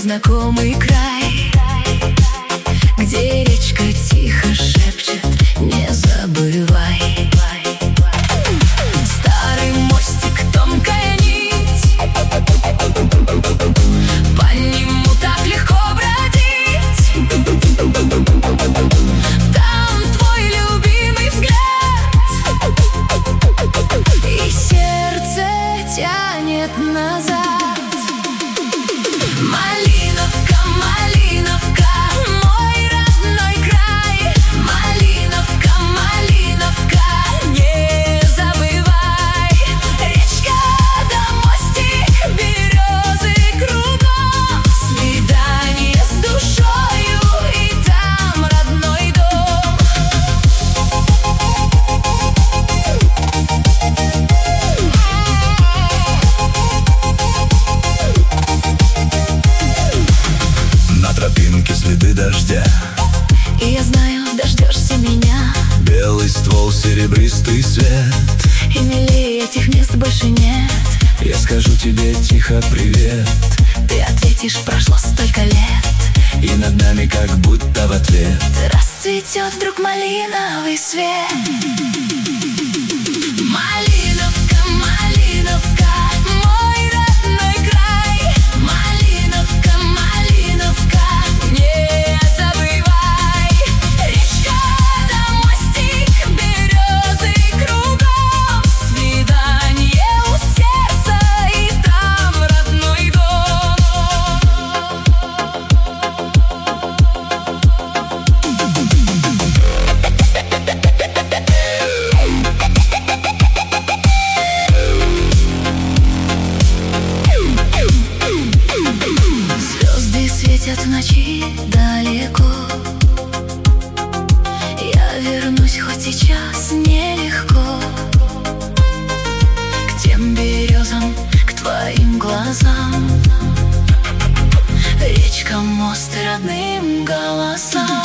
знакомый край, где речка тихо шепчет: не забывай. Старый мостик, тонкая нить, по нему так легко бродить. Там твой любимый взгляд, и сердце тянет назад. Малиновка, Малиновка, мой родной край. Малиновка, Малиновка, не забывай. Речка да мостик, березы кругом, свидание с душою, и там родной дом. На тропинке следы дождя, И я знаю, дождешься меня. белый ствол, серебристый свет. И милее этих мест больше нет. Я скажу тебе тихо привет, Ты ответишь: прошло столько лет. и над нами как будто в ответ Расцветет вдруг малиновый свет. Малиновка, Малиновка, мой родной край. Малиновка, Малиновка, не забывай. Речка да мостик, березы кругом, свидание у сердца, и там родной дом. Звезды светят в ночи далеко. Я вернусь, хоть сейчас нелегко, к тем березам, к твоим глазам. Речка, мост родным голосам.